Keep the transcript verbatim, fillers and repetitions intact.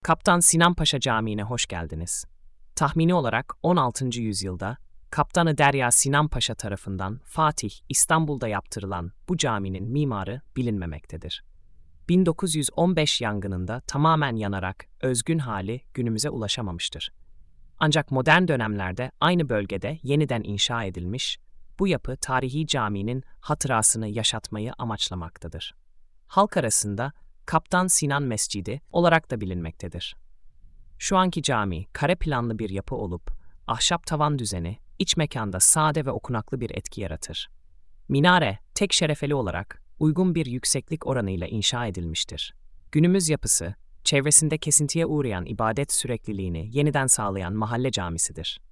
Kaptan Sinan Paşa Camii'ne hoş geldiniz. Tahmini olarak on altıncı yüzyılda Kaptanı Derya Sinan Paşa tarafından Fatih, İstanbul'da yaptırılan bu caminin mimarı bilinmemektedir. bin dokuz yüz on beş yangınında tamamen yanarak özgün hali günümüze ulaşamamıştır. Ancak modern dönemlerde aynı bölgede yeniden inşa edilmiş, bu yapı tarihi caminin hatırasını yaşatmayı amaçlamaktadır. Halk arasında Kaptan Sinan Mescidi olarak da bilinmektedir. Şu anki cami kare planlı bir yapı olup, ahşap tavan düzeni iç mekanda sade ve okunaklı bir etki yaratır. Minare tek şerefeli olarak uygun bir yükseklik oranıyla inşa edilmiştir. Günümüz yapısı, çevresinde kesintiye uğrayan ibadet sürekliliğini yeniden sağlayan mahalle camisidir.